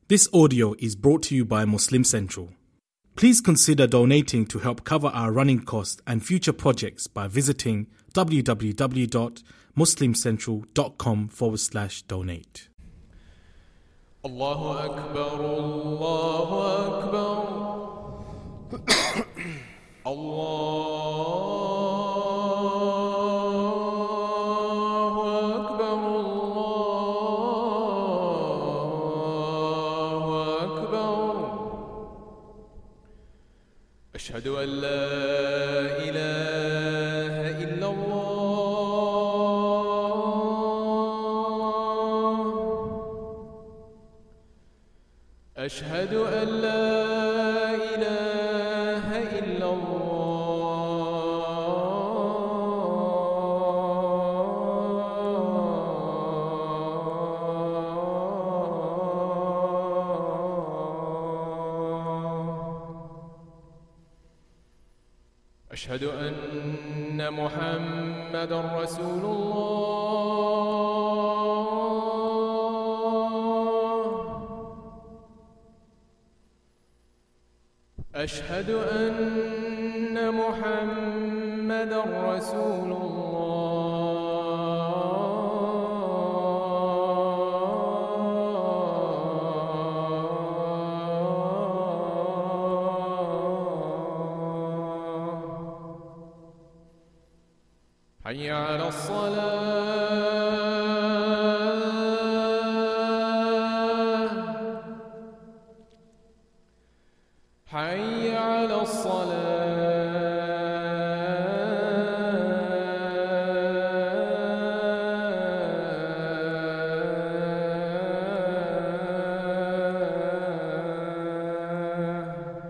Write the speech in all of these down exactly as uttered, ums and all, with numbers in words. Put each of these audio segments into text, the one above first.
This audio is brought to you by Muslim Central. Please consider donating to help cover our running costs and future projects by visiting www.muslimcentral.com forward slash donate. Allahu Akbar, Allahu Akbar, Allah. أشهد أن لا إله إلا الله أشهد أن لا إله إلا أشهد أن محمدًا رسول الله أشهد أن محمدًا رسول حي على الصلاة حي على الصلاة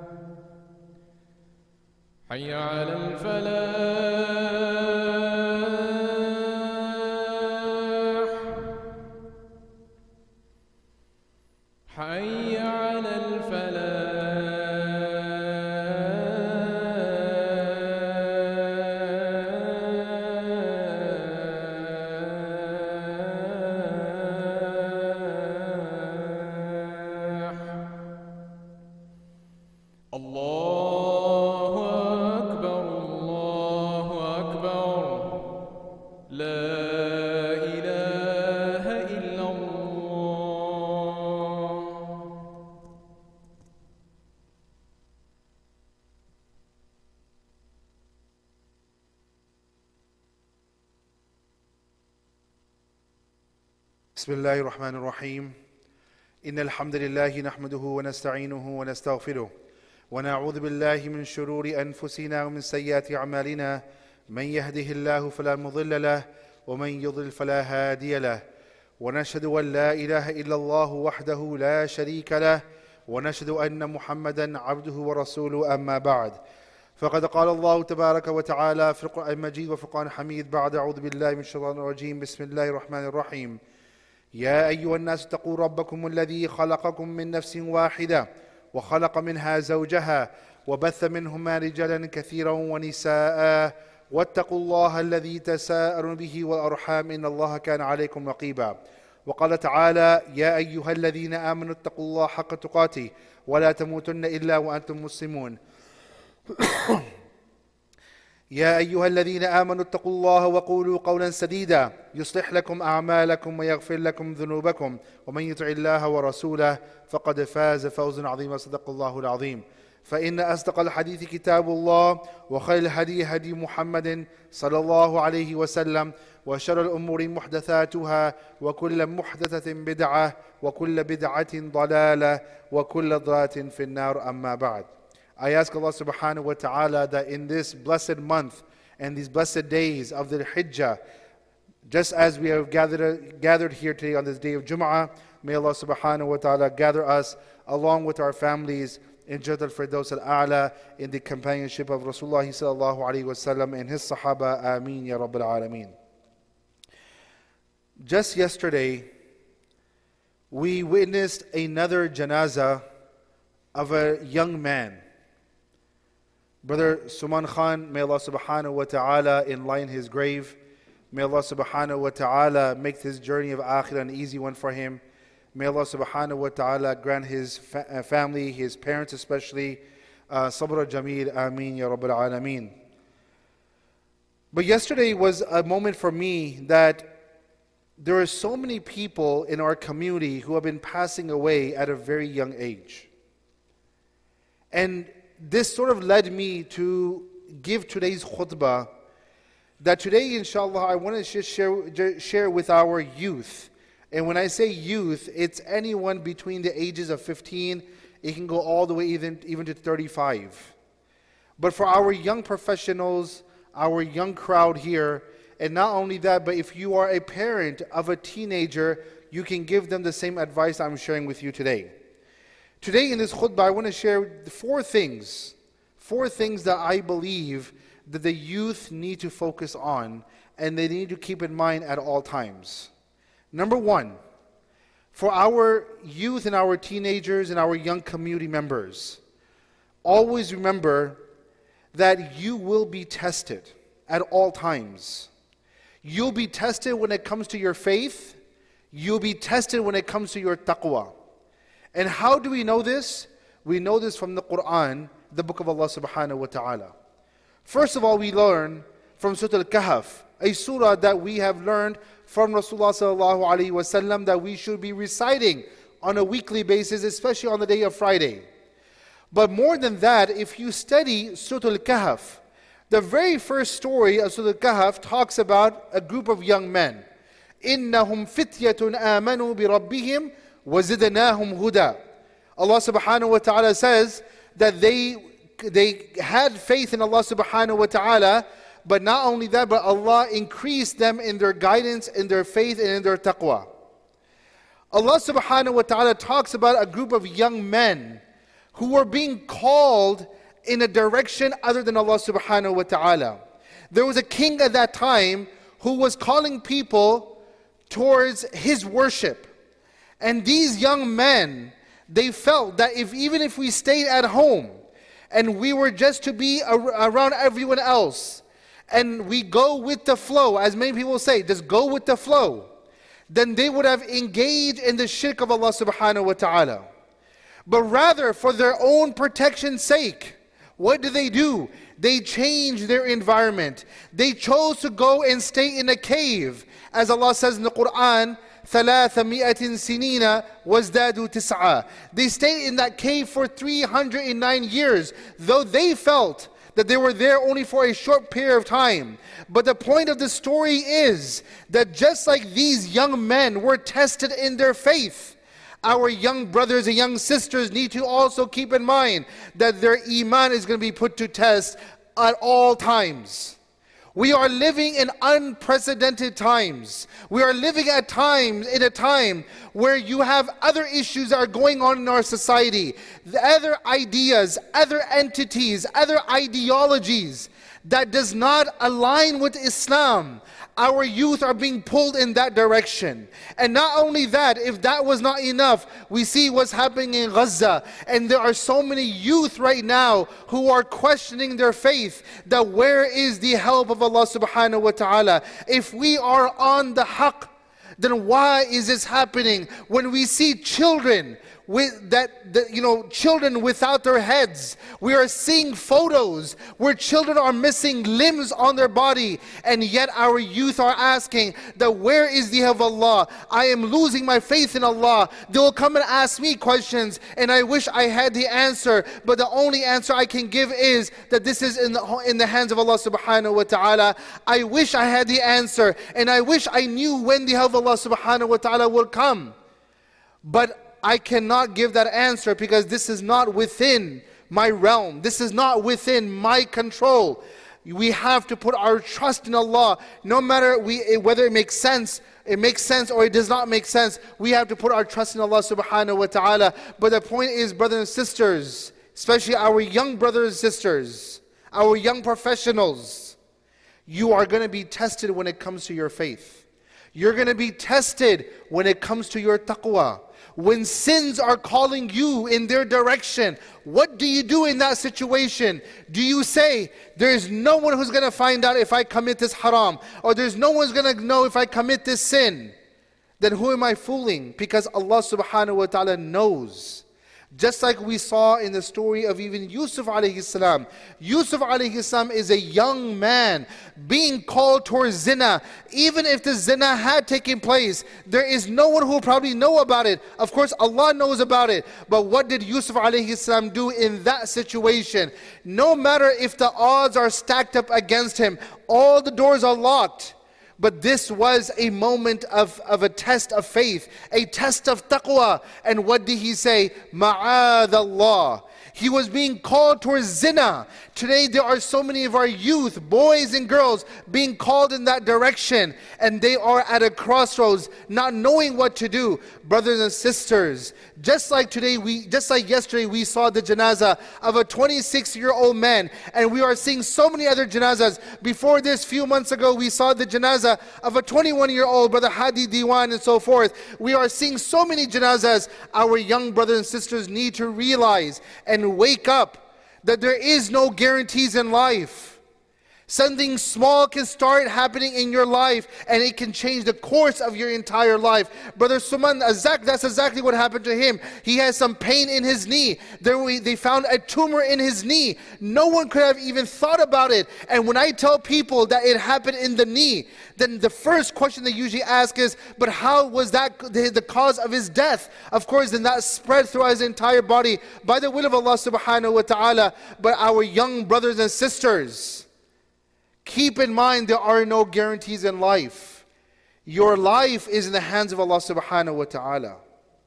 حي على الفلاح حي على الفلاح الله أكبر الله أكبر لا إله إلا الله. بسم الله الرحمن الرحيم. إن الحمد لله نحمده ونستعينه ونستغفره ونعوذ بالله من شرور أنفسنا ومن سيئات أعمالنا. من يهده الله فلا مضل له ومن يضلل فلا هادي له، ونشهد أن لا إله إلا الله وحده لا شريك له، ونشهد أن محمدا عبده ورسوله. أما بعد، فقد قال الله تبارك وتعالى في القرآن المجيد وفرقان حميد بعد أعوذ بالله من الشيطان الرجيم. بسم الله الرحمن الرحيم. يا أيها الناس اتقوا ربكم الذي خلقكم من نفس واحدة وخلق منها زوجها وبث منهما رجالا كثيرا ونساء واتقوا الله الذي تساءلون به والأرحام إن الله كان عليكم رقيبا. وقال تعالى: يا أيها الذين آمنوا اتقوا الله حق تقاته ولا تموتن إلا وأنتم مسلمون. يا أيها الذين آمنوا اتقوا الله وقولوا قولا سديدا يصلح لكم أعمالكم ويغفر لكم ذنوبكم ومن يطع الله ورسوله فقد فاز فوزا عظيما. صدق الله العظيم. فإن أصدق الحديث كتاب الله وخير الهدي هدي محمد صلى الله عليه وسلم وشر الأمور محدثاتها وكل محدثة بدعة وكل بدعة ضلالة وكل ضلالة في النار. أما بعد. I ask Allah subhanahu wa ta'ala that in this blessed month and these blessed days of the Hijjah, just as we have gathered, gathered here today on this day of Jum'ah, may Allah subhanahu wa ta'ala gather us along with our families in Jannat al-Firdaus al-A'la in the companionship of Rasulullah sallallahu alayhi wa sallam and his Sahaba. Ameen ya Rabbil Alameen. Just yesterday, we witnessed another janazah of a young man. Brother Suman Khan, may Allah subhanahu wa ta'ala enlighten his grave. May Allah subhanahu wa ta'ala make this journey of akhirah an easy one for him. May Allah subhanahu wa ta'ala grant his fa- uh, family, his parents especially, uh, sabr jameel, ameen ya rabbal alameen. But yesterday was a moment for me that there are so many people in our community who have been passing away at a very young age. And this sort of led me to give today's khutbah, that today inshallah I want to just share, share with our youth. And when I say youth, it's anyone between the ages of fifteen, it can go all the way even, even to thirty-five. But for our young professionals, our young crowd here, and not only that, but if you are a parent of a teenager, you can give them the same advice I'm sharing with you today. Today in this khutbah, I want to share four things, four things that I believe that the youth need to focus on and they need to keep in mind at all times. Number one, for our youth and our teenagers and our young community members, always remember that you will be tested at all times. You'll be tested when it comes to your faith. You'll be tested when it comes to your taqwa. And how do we know this? We know this from the Quran, the book of Allah subhanahu wa ta'ala. First of all, we learn from Surah Al-Kahf, a surah that we have learned from Rasulullah sallallahu alaihi wasallam that we should be reciting on a weekly basis, especially on the day of Friday. But more than that, if you study Surah Al-Kahf, the very first story of Surah Al-Kahf talks about a group of young men. إِنَّهُمْ فِتْيَةٌ آمَنُوا بِرَبِّهِمْ وَزِدْنَاهُمْ هُدًى. Allah subhanahu wa ta'ala says that they, they had faith in Allah subhanahu wa ta'ala, but not only that, but Allah increased them in their guidance, in their faith, and in their taqwa. Allah subhanahu wa ta'ala talks about a group of young men who were being called in a direction other than Allah subhanahu wa ta'ala. There was a king at that time who was calling people towards his worship. And these young men, they felt that if even if we stayed at home and we were just to be ar- around everyone else, and we go with the flow, as many people say, just go with the flow, then they would have engaged in the shirk of Allah subhanahu wa ta'ala. But rather, for their own protection's sake, what do they do? They change their environment. They chose to go and stay in a cave. As Allah says in the Quran, ثَلَاثَمِئَةٍ سِنِينَ وَازْدَادُوا تِسْعَةً. They stayed in that cave for three hundred nine years, though they felt that they were there only for a short period of time. But the point of the story is that just like these young men were tested in their faith, our young brothers and young sisters need to also keep in mind that their iman is going to be put to test at all times. We are living in unprecedented times. We are living at times, in a time where you have other issues that are going on in our society, the other ideas, other entities, other ideologies that does not align with Islam. Our youth are being pulled in that direction. And not only that, if that was not enough, we see what's happening in Gaza. And there are so many youth right now who are questioning their faith, that where is the help of Allah subhanahu wa ta'ala? If we are on the haqq, then why is this happening? When we see children with that, that, you know, children without their heads. We are seeing photos where children are missing limbs on their body, and yet our youth are asking that where is the help of Allah? I am losing my faith in Allah. They will come and ask me questions, and I wish I had the answer, but the only answer I can give is that this is in the, in the hands of Allah subhanahu wa ta'ala. I wish I had the answer, and I wish I knew when the help of Allah subhanahu wa ta'ala will come. But I cannot give that answer because this is not within my realm. This is not within my control. We have to put our trust in Allah. No matter we, whether it makes sense, it makes sense or it does not make sense, we have to put our trust in Allah subhanahu wa ta'ala. But the point is, brothers and sisters, especially our young brothers and sisters, our young professionals, you are going to be tested when it comes to your faith. You're going to be tested when it comes to your taqwa. When sins are calling you in their direction, what do you do in that situation? Do you say, there's no one who's going to find out if I commit this haram, or there's no one's going to know if I commit this sin? then who am I fooling? Because Allah subhanahu wa ta'ala knows. Just like we saw in the story of even Yusuf alayhi salam. Yusuf alayhi salam is a young man being called towards zina. Even if the zina had taken place, there is no one who will probably know about it. Of course, Allah knows about it. But what did Yusuf alayhi salam do in that situation? No matter if the odds are stacked up against him, all the doors are locked. But this was a moment of, of a test of faith, a test of taqwa. And what did he say? Ma'adallah. He was being called towards zina. Today there are so many of our youth, boys and girls, being called in that direction. And they are at a crossroads, not knowing what to do. Brothers and sisters, just like today, we, just like yesterday, we saw the janazah of a twenty-six-year-old man. And we are seeing so many other janazahs. Before this, few months ago, we saw the janazah of a twenty-one-year-old, Brother Hadi Diwan and so forth. We are seeing so many janazahs. Our young brothers and sisters need to realize and wake up that there is no guarantees in life. Something small can start happening in your life and it can change the course of your entire life. Brother Suman, that's exactly what happened to him. He has some pain in his knee. There they found a tumor in his knee. No one could have even thought about it. And when I tell people that it happened in the knee, then the first question they usually ask is, but how was that the cause of his death? Of course, then that spread throughout his entire body by the will of Allah subhanahu wa ta'ala. But our young brothers and sisters, keep in mind there are no guarantees in life. Your life is in the hands of Allah subhanahu wa ta'ala.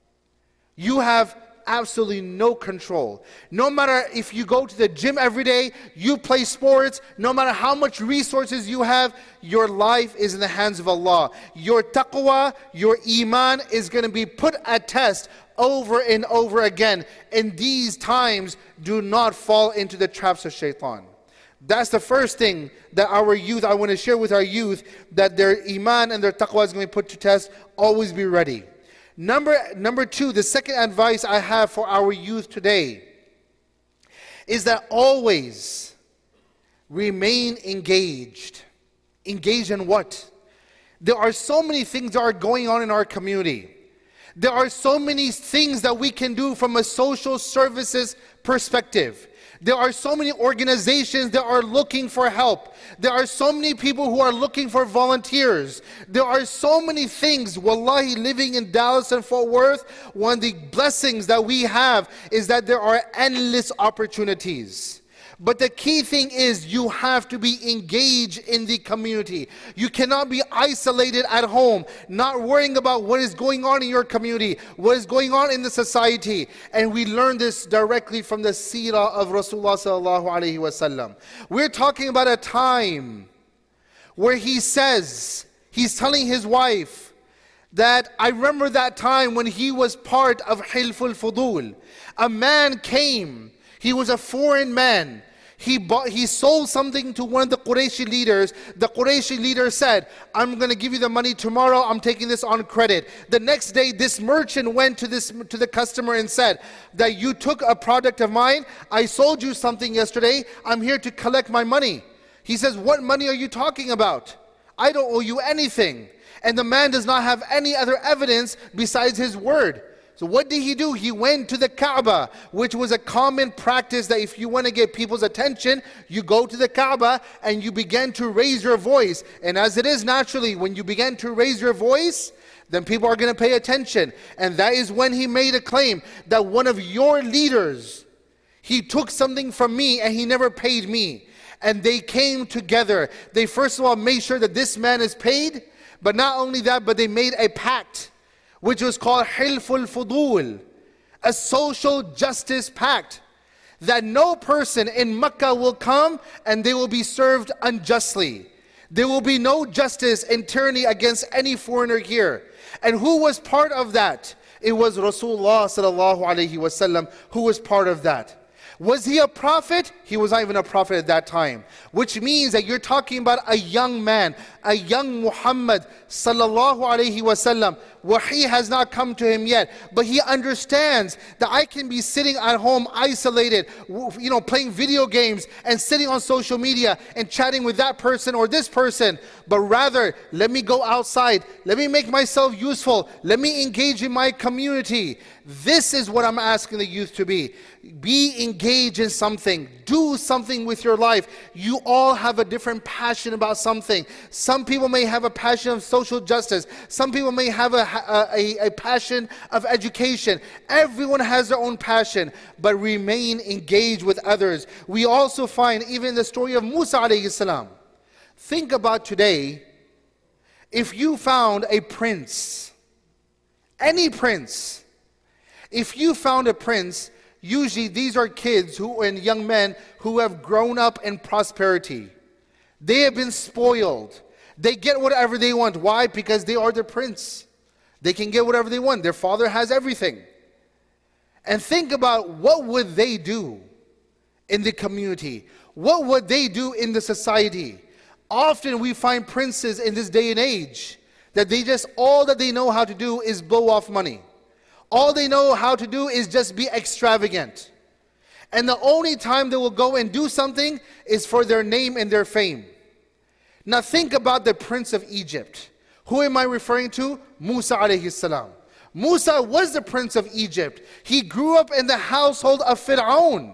You have absolutely no control. No matter if you go to the gym every day, you play sports, no matter how much resources you have, your life is in the hands of Allah. Your taqwa, your iman is going to be put at test over and over again. In these times, do not fall into the traps of shaitan. That's the first thing that our youth, I want to share with our youth, that their iman and their taqwa is going to be put to test. Always be ready. Number, number two, the second advice I have for our youth today is that always remain engaged. Engaged in what? There are so many things that are going on in our community. There are so many things that we can do from a social services perspective. There are so many organizations that are looking for help. There are so many people who are looking for volunteers. There are so many things. Wallahi, living in Dallas and Fort Worth, one of the blessings that we have is that there are endless opportunities. But the key thing is you have to be engaged in the community. You cannot be isolated at home, not worrying about what is going on in your community, what is going on in the society. And we learn this directly from the seerah of Rasulullah sallallahu alaihi wasallam. We're talking about a time where he says, he's telling his wife that, I remember that time when he was part of Hilful Fudul. A man came, he was a foreign man. He bought, he sold something to one of the Qurayshi leaders. The Qurayshi leader said, I'm going to give you the money tomorrow. I'm taking this on credit. The next day, this merchant went to this to the customer and said that you took a product of mine. I sold you something yesterday. I'm here to collect my money. He says, what money are you talking about? I don't owe you anything. And the man does not have any other evidence besides his word. So what did he do? He went to the Kaaba, which was a common practice that if you want to get people's attention, you go to the Kaaba and you begin to raise your voice. And as it is naturally, when you begin to raise your voice, then people are going to pay attention. And that is when he made a claim that one of your leaders, he took something from me and he never paid me. And they came together. They first of all made sure that this man is paid, but not only that, but they made a pact, which was called Hilful Fudul, a social justice pact, that no person in Mecca will come and they will be served unjustly. There will be no justice and tyranny against any foreigner here. And who was part of that? It was Rasulullah sallallahu alaihi wasallam who was part of that. Was he a prophet? He was not even a prophet at that time. Which means that you're talking about a young man, a young Muhammad sallallahu alayhi wasallam. Wahi has not come to him yet, but he understands that I can be sitting at home isolated, you know, playing video games and sitting on social media and chatting with that person or this person, but rather let me go outside, let me make myself useful, let me engage in my community. This is what I'm asking the youth to be. Be engaged in something. Do something with your life. You all have a different passion about something. Some people may have a passion of social justice. Some people may have a, a, a passion of education. Everyone has their own passion, but remain engaged with others. We also find, even in the story of Musa alayhi salam, think about today, if you found a prince, any prince, if you found a prince, usually these are kids who and young men who have grown up in prosperity. They have been spoiled. They get whatever they want. Why? Because they are the prince. They can get whatever they want. Their father has everything. And think about, what would they do in the community? What would they do in the society? Often we find princes in this day and age that they just, all that they know how to do is blow off money. All they know how to do is just be extravagant. And the only time they will go and do something is for their name and their fame. Now think about the prince of Egypt. Who am I referring to? Musa alayhi salam. Musa was the prince of Egypt. He grew up in the household of Fir'aun.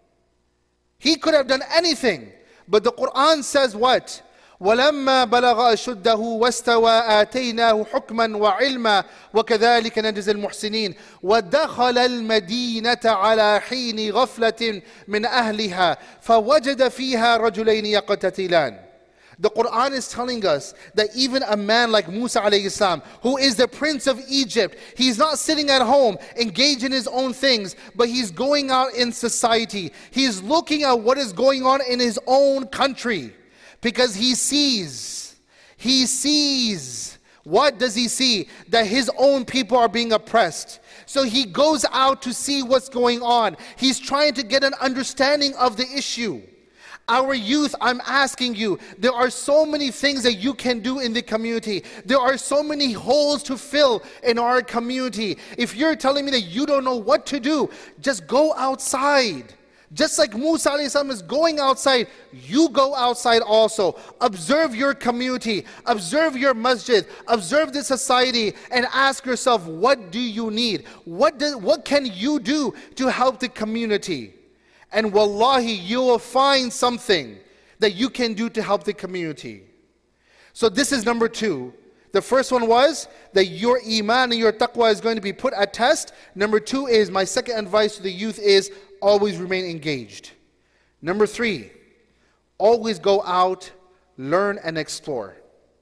He could have done anything. But the Quran says what? وَلَمَّا بَلَغَ أَشُدَّهُ وَاسْتَوَى آتَيْنَاهُ حُكْمًا وَعِلْمًا وَكَذَلِكَ نَجْزِي الْمُحْسِنِينَ وَدَخَلَ الْمَدِينَةَ عَلَى حِينِ غَفْلَةٍ مِنْ أَهْلِهَا فَوَجَدَ فِيهَا رَجُلَيْنِ يَقْتَتِلَانِ. The Quran is telling us that even a man like Musa alayhi salam, who is the prince of Egypt, he's not sitting at home engaged in his own things, but he's going out in society. He's looking at what is going on in his own country. Because he sees, he sees, what does he see? That his own people are being oppressed. So he goes out to see what's going on. He's trying to get an understanding of the issue. Our youth, I'm asking you, there are so many things that you can do in the community. There are so many holes to fill in our community. If you're telling me that you don't know what to do, just go outside. Just like Musa alayhi salam is going outside, you go outside also. Observe your community, observe your masjid, observe the society, and ask yourself, what do you need? What, do, what can you do to help the community? And wallahi, you will find something that you can do to help the community. So this is number two. The first one was that your iman and your taqwa is going to be put at test. Number two is, my second advice to the youth is, always remain engaged. Number three, always go out, learn and explore.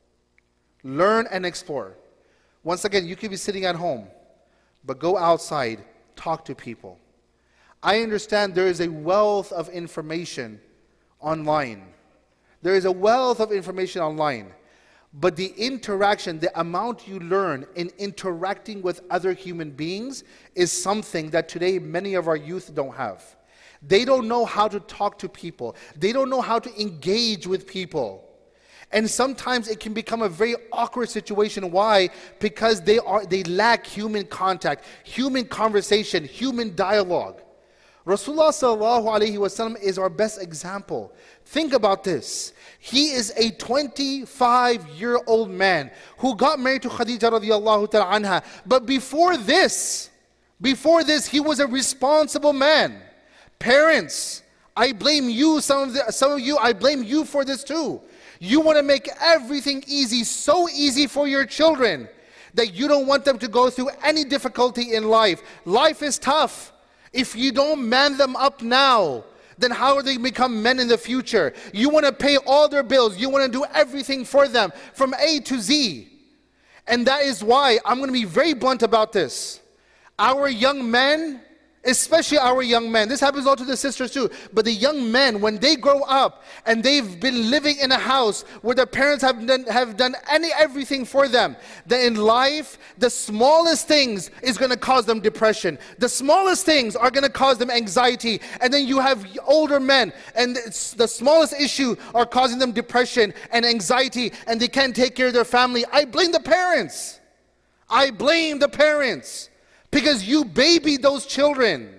Learn and explore. Once again, you could be sitting at home, but go outside, talk to people. I understand there is a wealth of information online. There is a wealth of information online. But the interaction, the amount you learn in interacting with other human beings is something that today many of our youth don't have. They don't know how to talk to people. They don't know how to engage with people. And sometimes it can become a very awkward situation. Why? Because they are they lack human contact, human conversation, human dialogue. Rasulullah sallallahu alaihi wasallam is our best example. Think about this. He is a twenty-five-year-old man who got married to Khadija radiallahu ta'ala anha. But before this, before this, he was a responsible man. Parents, I blame you, some of, the, some of you, I blame you for this too. You want to make everything easy, so easy for your children, that you don't want them to go through any difficulty in life. Life is tough. If you don't man them up now, then how are they going to become men in the future? You want to pay all their bills. You want to do everything for them from A to Z. And that is why I'm going to be very blunt about this. Our young men, Especially our young men. This happens all to the sisters too. But the young men, when they grow up and they've been living in a house where their parents have done, have done any everything for them, that in life, the smallest things is going to cause them depression. The smallest things are going to cause them anxiety. And then you have older men, and it's the smallest issue are causing them depression and anxiety, and they can't take care of their family. I blame the parents. I blame the parents. Because you babied those children.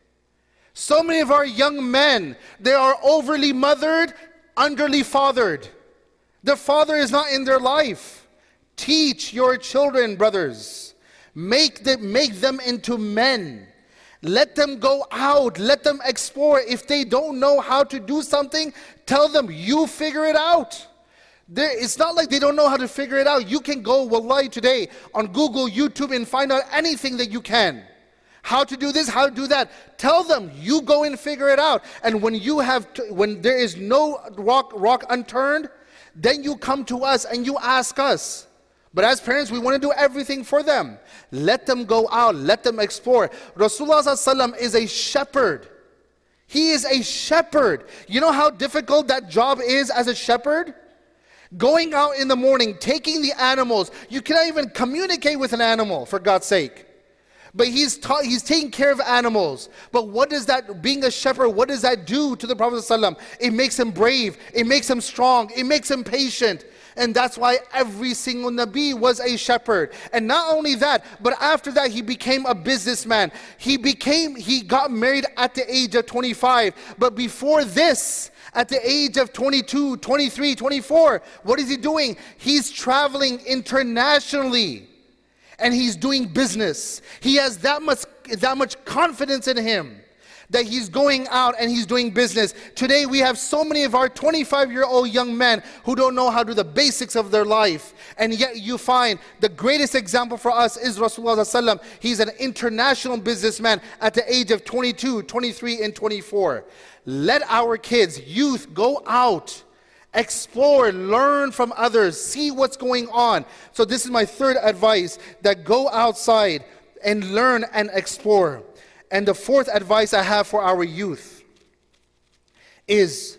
So many of our young men, they are overly mothered, underly fathered. The father is not in their life. Teach your children, brothers. Make them, make them into men. Let them go out. Let them explore. If they don't know how to do something, tell them, you figure it out. There, it's not like they don't know how to figure it out. You can go, wallahi, today on Google, YouTube, and find out anything that you can. How to do this, how to do that. Tell them, you go and figure it out. And when you have, to, when there is no rock, rock unturned, then you come to us and you ask us. But as parents, we want to do everything for them. Let them go out, let them explore. Rasulullah sallallahu alaihi wasallam is a shepherd. He is a shepherd. You know how difficult that job is as a shepherd? Going out in the morning, taking the animals. You cannot even communicate with an animal, for God's sake. But he's taught, he's taking care of animals. But what does that, being a shepherd, what does that do to the Prophet ﷺ? It makes him brave. It makes him strong. It makes him patient. And that's why every single Nabi was a shepherd. And not only that, but after that he became a businessman. He became, he got married at the age of twenty-five. But before this, at the age of twenty-two, twenty-three, twenty-four, what is he doing? He's traveling internationally. And he's doing business. He has that much, that much confidence in him that he's going out and he's doing business. Today we have so many of our twenty-five-year-old young men who don't know how to do the basics of their life. And yet you find the greatest example for us is Rasulullah sallallahu alaihi wasallam. He's an international businessman at the age of twenty-two, twenty-three, and twenty-four. Let our kids, youth, go out. Explore, learn from others, see what's going on. So this is my third advice, that go outside and learn and explore. And the fourth advice I have for our youth is,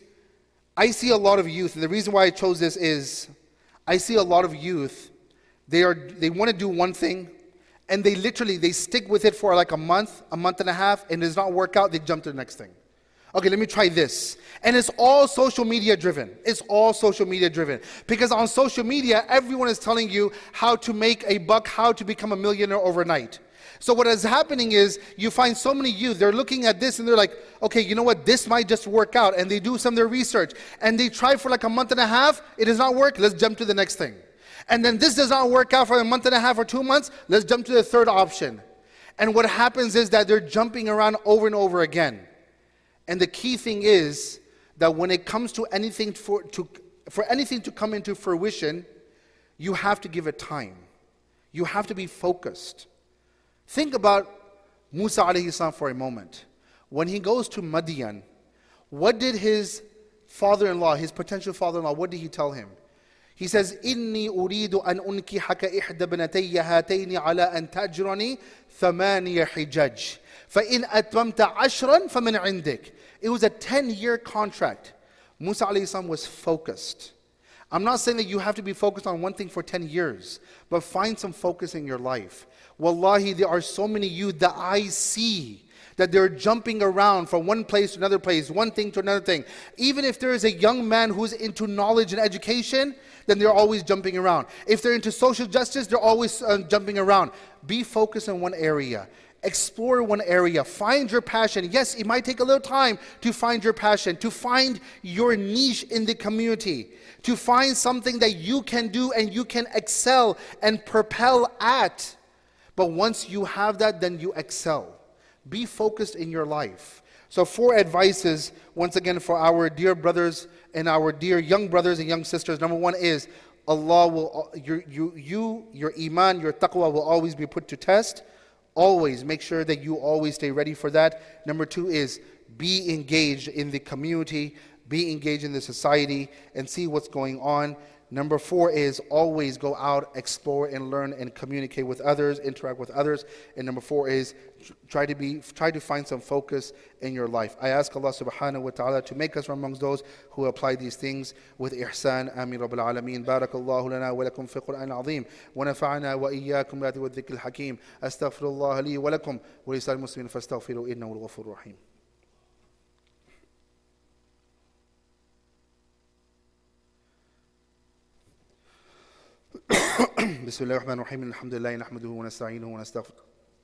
I see a lot of youth, and the reason why I chose this is, I see a lot of youth, they are they want to do one thing, and they literally, they stick with it for like a month, a month and a half, and it does not work out, they jump to the next thing. Okay, let me try this. And it's all social media driven. It's all social media driven. Because on social media, everyone is telling you how to make a buck, how to become a millionaire overnight. So what is happening is, you find so many youth, they're looking at this and they're like, okay, you know what, this might just work out. And they do some of their research. And they try for like a month and a half, it does not work, let's jump to the next thing. And then this does not work out for a month and a half or two months, let's jump to the third option. And what happens is that they're jumping around over and over again. And the key thing is that when it comes to anything for, to, for anything to come into fruition, you have to give it time. You have to be focused. Think about Musa alayhi salam for a moment. When he goes to Madian, what did his father-in-law, his potential father-in-law, what did he tell him? He says, إِنِّي أُرِيدُ أَنْ أُنْكِحَكَ إِحْدَ بْنَتَيَّ هَاتَيْنِ عَلَىٰ أَنْ تَأْجُرَنِي ثَمَانِيَ حِجَجٍ فَإِنْ أَتْمَمْتَ عَشْرًا فَمِنْ عِنْدِكَ. It was a ten-year contract. Musa alayhi salam was focused. I'm not saying that you have to be focused on one thing for ten years, but find some focus in your life. Wallahi, there are so many youth that I see that they're jumping around from one place to another place, one thing to another thing. Even if there is a young man who's into knowledge and education, then they're always jumping around. If they're into social justice, they're always uh, jumping around. Be focused on one area. Explore one area. Find your passion. Yes, it might take a little time to find your passion, to find your niche in the community, to find something that you can do and you can excel and propel at. But once you have that, then you excel. Be focused in your life. So four advices, once again, for our dear brothers and our dear young brothers and young sisters. Number one is, Allah will, your, you, you, your iman, your taqwa will always be put to test. Always make sure that you always stay ready for that. Number two is, be engaged in the community, be engaged in the society, and see what's going on. Number four is always go out, explore and learn and communicate with others, interact with others. And number four is try to be, try to find some focus in your life. I ask Allah subhanahu wa ta'ala to make us from amongst those who apply these things with ihsan. Ameen Rabbil Alameen. Barakallahu lana wa lakum fi Qur'an al-azim. Wa nafa'ana wa iyyakum bi wa dhikr al-hakim. Astaghfirullah li wa lakum wa li sa'il muslimin fastaghfiru innahu al-ghafurur rahim. بسم الله الرحمن الرحيم الحمد لله نحمده ونستعينه ونستغفره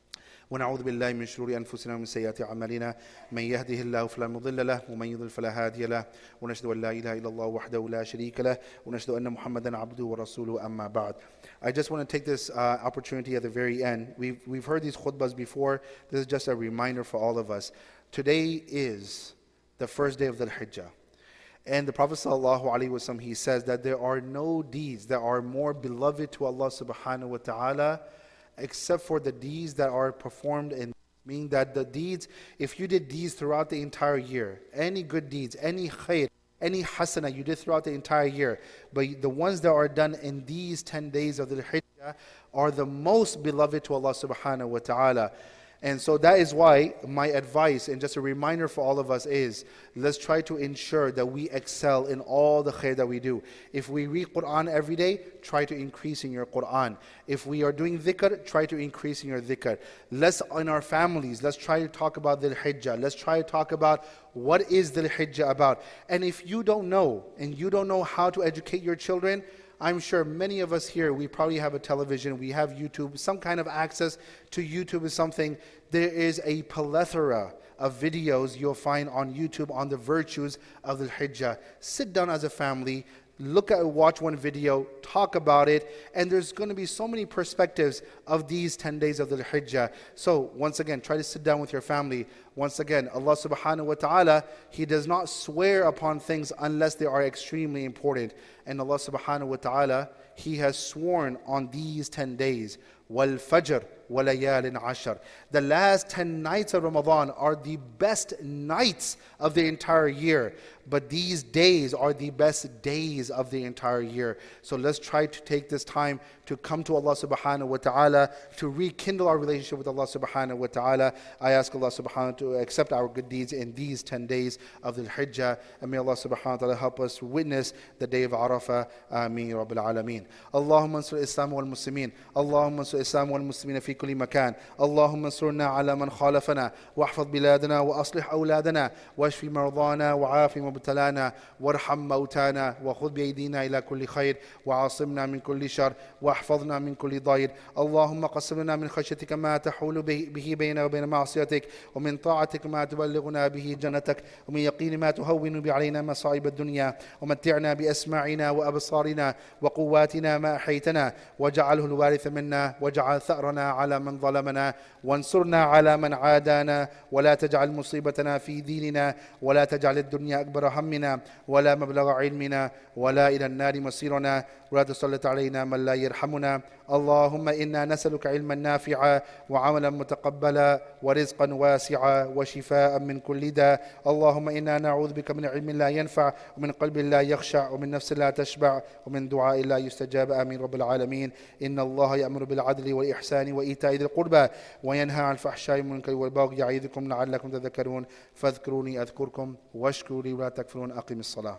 ونعوذ بالله من شرور أنفسنا ومن سيئات أعمالنا من يهده الله فلا مضل له ومن يضلل فلا هادي له ونشهد أن لا إله إلا الله وحده لا شريك له ونشهد أن محمدا عبده ورسوله أما بعد. I just want to take this uh, opportunity at the very end. We've, we've heard these khutbahs before. This is just a reminder for all of us. Today is the first day of the Hijjah. And the Prophet ﷺ, he says that there are no deeds that are more beloved to Allah subhanahu wa ta'ala except for the deeds that are performed in, meaning that the deeds, if you did deeds throughout the entire year, any good deeds, any khair, any hasana you did throughout the entire year, but the ones that are done in these ten days of the Hijjah are the most beloved to Allah subhanahu wa ta'ala. And so that is why my advice and just a reminder for all of us is, let's try to ensure that we excel in all the khair that we do. If we read Quran every day, try to increase in your Quran. If we are doing dhikr, try to increase in your dhikr. Let's, in our families, let's try to talk about Dhul Hijjah. Let's try to talk about what is Dhul Hijjah about. And if you don't know, and you don't know how to educate your children, I'm sure many of us here, we probably have a television, we have YouTube, some kind of access to YouTube is something. There is a plethora of videos you'll find on YouTube on the virtues of the Hijjah. Sit down as a family, look at, watch one video, talk about it, and there's going to be so many perspectives of these ten days of the Hijjah. So once again, try to sit down with your family. Once again, Allah subhanahu wa ta'ala, He does not swear upon things unless they are extremely important. And Allah subhanahu wa ta'ala, He has sworn on these ten days. وَالْفَجْرِ وَلَيَالٍ عَشْرٍ. The last ten nights of Ramadan are the best nights of the entire year. But these days are the best days of the entire year. So let's try to take this time to come to Allah subhanahu wa ta'ala, to rekindle our relationship with Allah subhanahu wa ta'ala. I ask Allah subhanahu wa ta'ala to accept our good deeds in these ten days of the Hijjah. And may Allah subhanahu wa ta'ala help us witness the day of Arafah. Ameen Rabbil Alameen. Allahumma ansur Islam wal Muslimin. Allahumma ansur Islam wal Muslimin fi kulli makan. Allahumma ansurna ala man khalafana. Wahfad biladana wa aslih awladana. Washfi mardana wa afi مبتلانا وارحم موتانا وخذ بأيدينا إلى كل خير وعاصمنا من كل شر واحفظنا من كل ضير. اللهم قسم لنا من خشيتك ما تحول به بيننا وبين معصيتك ومن طاعتك ما تبلغنا به جنتك ومن يقين ما تهون به علينا مصائب الدنيا ومتعنا بأسماعنا وأبصارنا وقواتنا ما أحيتنا واجعله الوارث منا واجعل ثأرنا على من ظلمنا وانصرنا على من عادانا ولا تجعل مصيبتنا في ديننا ولا تجعل الدنيا أكبر همنا ولا مبلغ علمنا ولا إلى النار مصيرنا ولا تسلط علينا من لا يرحمنا. اللهم إنا نسألك علما نافعا وعملا متقبلا ورزقا واسعا وشفاء من كل داء. اللهم إنا نعوذ بك من علم لا ينفع ومن قلب لا يخشع ومن نفس لا تشبع ومن دعاء لا يستجاب. آمين رب العالمين. إن الله يأمر بالعدل والإحسان وإيتاء ذي القربى وينهى عن الفحشاء والمنكر والبغي يعظكم لعلكم تذكرون فاذكروني أذكركم واشكروا لي ولا تكفرون. أقم الصلاة.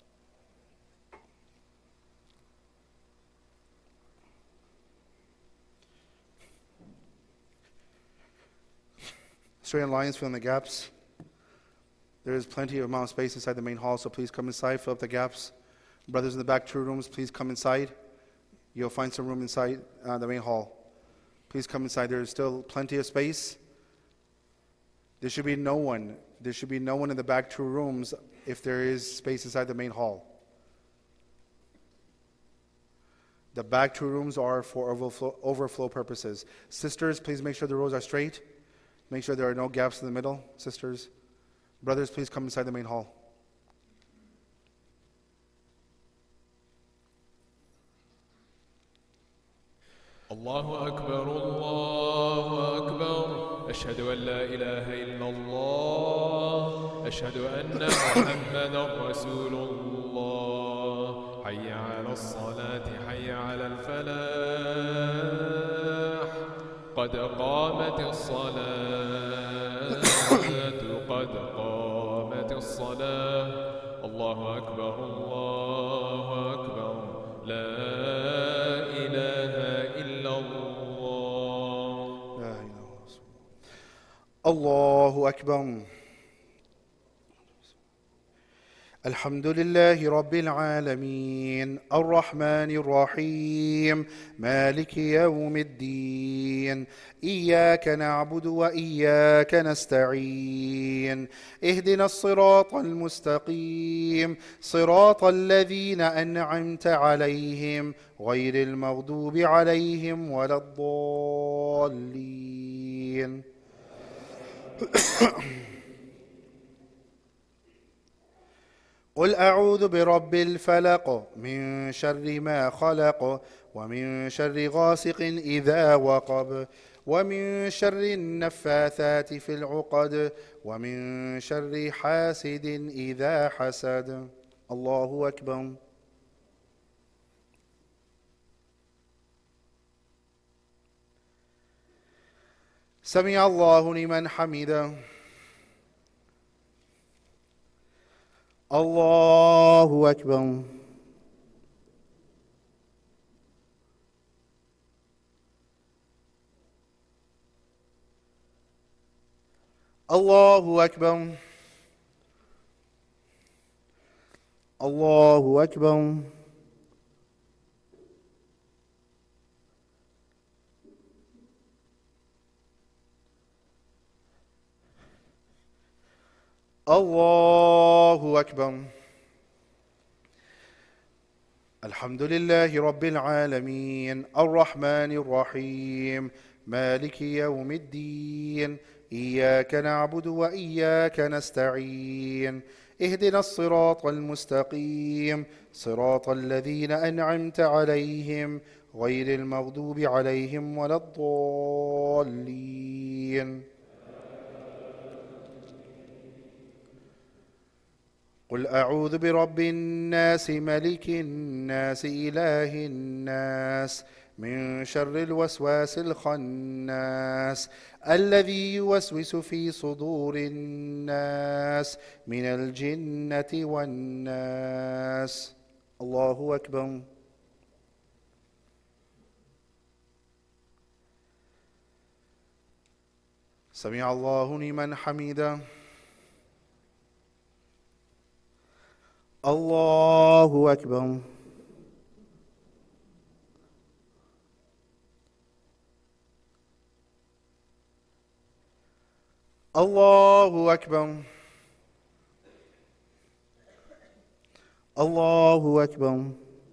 Straight in lines, fill in the gaps. There is plenty of amount of space inside the main hall, so please come inside, fill up the gaps. Brothers in the back two rooms, please come inside. You'll find some room inside uh, the main hall. Please come inside. There is still plenty of space. There should be no one. There should be no one in the back two rooms if there is space inside the main hall. The back two rooms are for overflow, overflow purposes. Sisters, please make sure the rows are straight. Make sure there are no gaps in the middle, sisters. Brothers, please come inside the main hall. Allahu Akbar, Allahu Akbar. Ashhadu an la ilaha illallah. Ashhadu anna Muhammadan Rasulullah. حي على الصلاة حي على الفلاح قد قامت الصلاة قد قامت الصلاة الله أكبر الله أكبر لا إله إلا الله لا إله إلا الله. الله أكبر. الحمد لله رب العالمين الرحمن الرحيم مالك يوم الدين إياك نعبد وإياك نستعين اهدنا الصراط المستقيم صراط الذين أنعمت عليهم غير المغضوب عليهم ولا الضالين. قل أعوذ برب الفلق من شر ما خلق ومن شر غاسق إذا وقب ومن شر النفاثات في العقد ومن شر حاسد إذا حسد. الله أكبر. سمع الله لمن حمده. الله أكبر. الله أكبر. الله أكبر. الله أكبر. الحمد لله رب العالمين الرحمن الرحيم مالك يوم الدين إياك نعبد وإياك نستعين اهدنا الصراط المستقيم صراط الذين أنعمت عليهم غير المغضوب عليهم ولا الضالين. قل أعوذ برب الناس ملك الناس إله الناس من شر الوسواس الخناس الذي يوسوس في صدور الناس من الجنة والناس. الله أكبر. سمع الله لمن حمده. الله أكبر. الله أكبر. الله أكبر.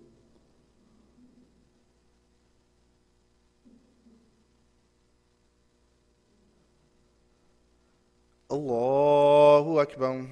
الله أكبر.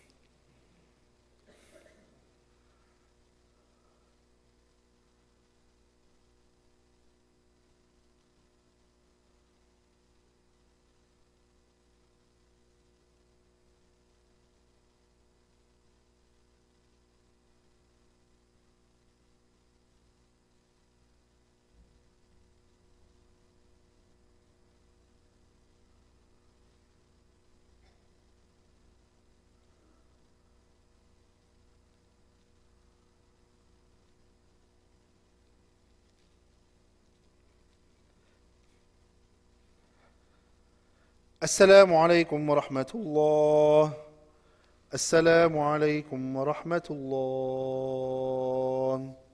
السلام عليكم ورحمة الله. السلام عليكم ورحمة الله.